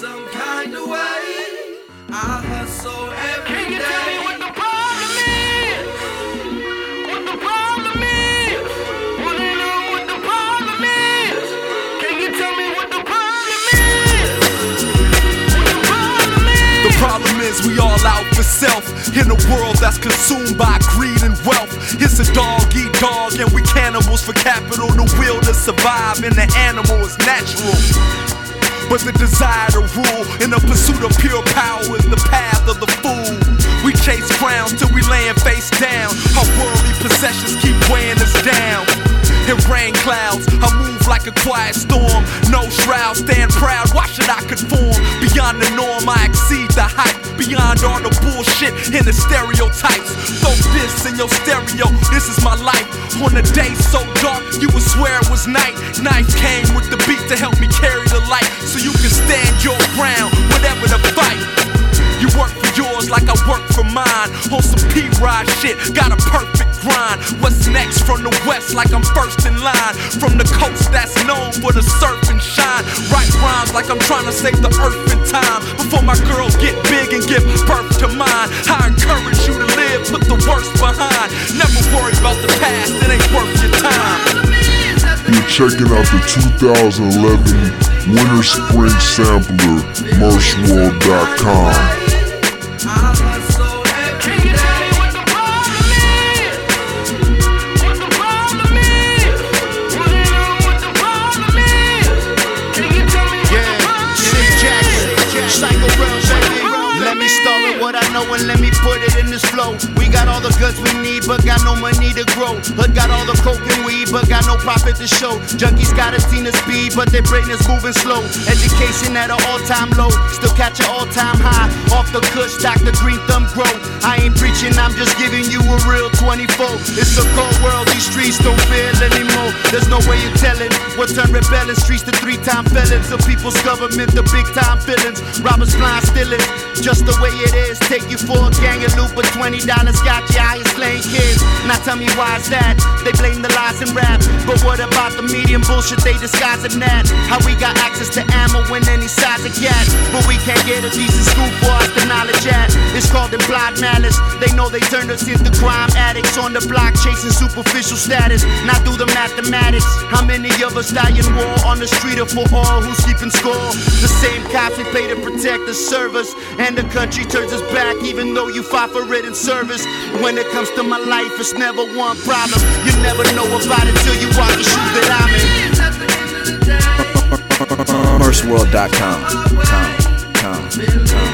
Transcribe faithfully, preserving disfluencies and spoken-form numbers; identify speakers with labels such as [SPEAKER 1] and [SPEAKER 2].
[SPEAKER 1] some kind of way. I hustle every
[SPEAKER 2] Can you
[SPEAKER 1] day.
[SPEAKER 2] tell me what the problem is? What the problem is? Wanna know what the problem is? Can you tell me what the problem is? What the problem is?
[SPEAKER 3] The problem is we all out for self in a world that's consumed by greed and wealth. It's a dog eat dog and we cannibals for capital. The will to survive in the animal is natural, but the desire to rule in the pursuit of pure power is the path of the fool. We chase crowns till we laying face down. Our worldly possessions keep weighing us down. In rain clouds, I move like a quiet storm. No shroud, stand proud, why should I conform? Beyond the norm, I exceed the hype. Beyond all the bullshit and the stereotypes. Throw this in your stereo, this is my life. On a day so dark, you would swear it was night. Knife came with the beat to help me carry the light, so you can stand your ground, whatever the fight. You work for yours like I work for mine. On some P-Ride shit, got a perfect grind. What's next from the west like I'm first in line. From the coast that's known for the surf and shine. Write rhymes like I'm trying to save the earth in time. Before my girls get big and give birth to mine. I encourage you to live, put the worst behind. Never worry about the past, it ain't worth your time.
[SPEAKER 4] You're checking out the two thousand eleven Winter Spring Sampler, Merce World dot com.
[SPEAKER 1] I hustle every
[SPEAKER 2] Can you tell
[SPEAKER 1] day.
[SPEAKER 2] me what the problem is? What the problem is? Wanna know what the problem is? Can you tell me what the problem
[SPEAKER 5] Shit
[SPEAKER 2] is?
[SPEAKER 5] Jackson, Psycho Realm, baby. Let me start with what I know and let me put it in this flow. We got all the goods we need, but got no money to grow. Hood got all the coke and weed, but got no profit to show. Junkies got a team of speed, but their brain is moving slow. Education at an all-time low, still catch an all-time high. Off the kush, Doctor Green Thumb grow. I ain't preaching, I'm just giving you a real twenty-four. It's a cold world, these streets don't feel anymore. There's no way you're telling what turned rebelling streets to three-time felons. The people's government, the big-time villains. Robbers, blind stealers, just the way it is. Take you for a gang of loot, but twenty dollars got you out here slaying kids. Now tell me why is that? They blame the lies and rap, but what about the medium bullshit they disguise in that? How we got access to ammo when any size of cat, but we can't get a decent school for us to knowledge at. It's called implied malice. They know they turned us into crime addicts on the block chasing superficial status. Now do the mathematics. How many of us die in war on the street or for all who's keeping score? The same cops we pay to protect the servers, and the country turns us back even though you fought for it in service. When it comes to my life, it's never one problem. You never know about it till you walk the shoes that I'm in.
[SPEAKER 1] At the end of the day,
[SPEAKER 6] Merce World dot com. Com, com, com.